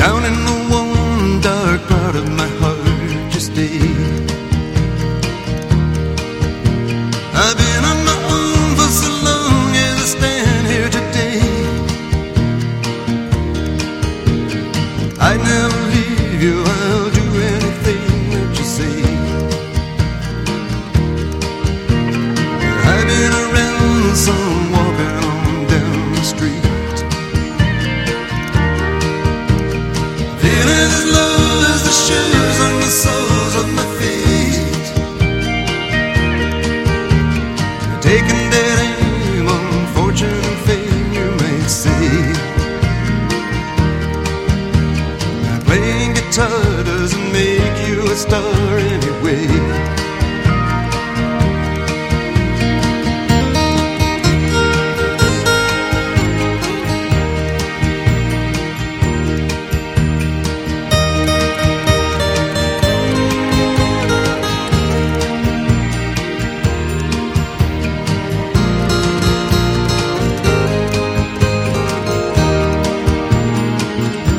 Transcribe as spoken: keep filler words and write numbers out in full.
Down in the one dark part of my heart you stay. I've been on my own for so long as I stand here today. I'd never leave you, I'll do anything that you say. I've been around some walking on down the street, feeling as low as the shoes on the soles of my feet, taking dead aim on fortune and fame, you may say. Playing guitar doesn't make you a star anyway.